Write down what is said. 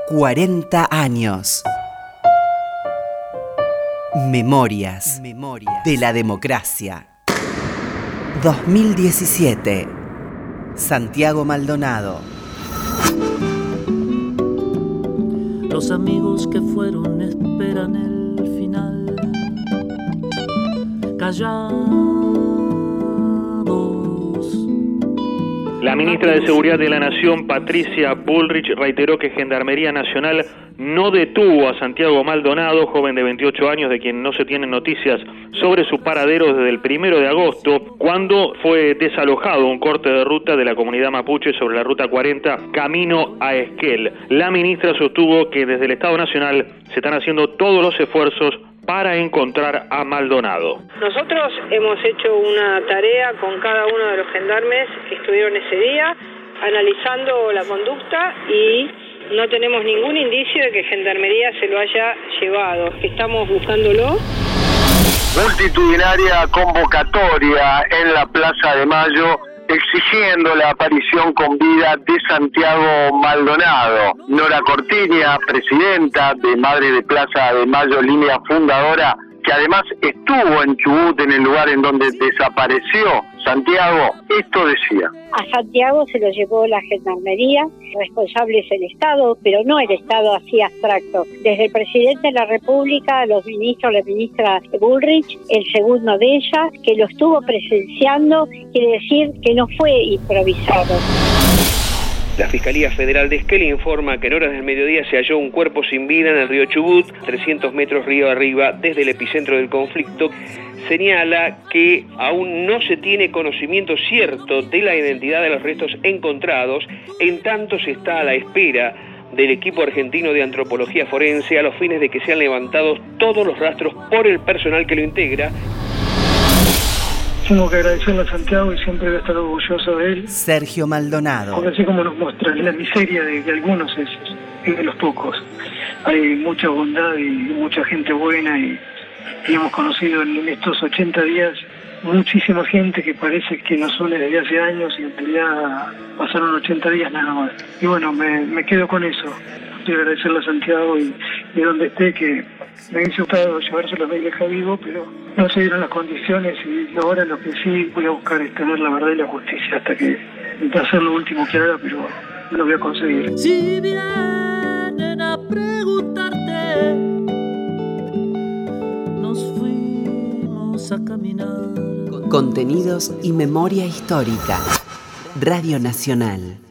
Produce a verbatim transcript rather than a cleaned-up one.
cuarenta años. Memorias, Memorias de la democracia. dos mil diecisiete. Santiago Maldonado. Los amigos que fueron esperan el final, callados. La ministra de Seguridad de la Nación, Patricia Bullrich, reiteró que Gendarmería Nacional no detuvo a Santiago Maldonado, joven de veintiocho años, de quien no se tienen noticias sobre su paradero desde el primero de agosto, cuando fue desalojado un corte de ruta de la comunidad mapuche sobre la ruta cuarenta, camino a Esquel. La ministra sostuvo que desde el Estado Nacional se están haciendo todos los esfuerzos para encontrar a Maldonado. Nosotros hemos hecho una tarea con cada uno de los gendarmes que estuvieron ese día, analizando la conducta, y no tenemos ningún indicio de que Gendarmería se lo haya llevado. Estamos buscándolo. Multitudinaria convocatoria en la Plaza de Mayo exigiendo la aparición con vida de Santiago Maldonado. Nora Cortiña, presidenta de Madre de Plaza de Mayo, línea fundadora, que además estuvo en Chubut, en el lugar en donde desapareció Santiago, esto decía. A Santiago se lo llevó la Gendarmería, responsable es el Estado, pero no el Estado así abstracto. Desde el presidente de la República, los ministros, la ministra Bullrich, el segundo de ella, que lo estuvo presenciando, quiere decir que no fue improvisado. La Fiscalía Federal de Esquel informa que en horas del mediodía se halló un cuerpo sin vida en el río Chubut, trescientos metros río arriba desde el epicentro del conflicto. Señala que aún no se tiene conocimiento cierto de la identidad de los restos encontrados, en tanto se está a la espera del equipo argentino de antropología forense a los fines de que sean levantados todos los rastros por el personal que lo integra. Tengo que agradecerle a Santiago y siempre voy a estar orgulloso de él. Sergio Maldonado. Porque así como nos muestra la miseria de, de algunos es, es de los pocos. Hay mucha bondad y mucha gente buena y, y hemos conocido en estos ochenta días muchísima gente que parece que nos une desde hace años y en realidad pasaron ochenta días nada más. Y bueno, me, me quedo con eso. Quiero agradecerle a Santiago y, y donde esté, que me hubiese gustado llevárselo a mi vieja vivo, pero no se dieron las condiciones, y ahora lo que sí voy a buscar es tener la verdad y la justicia hasta que intente hacer lo último que haga, pero lo voy a conseguir. Si vienen a preguntarte, nos fuimos a caminar. Contenidos y memoria histórica. Radio Nacional.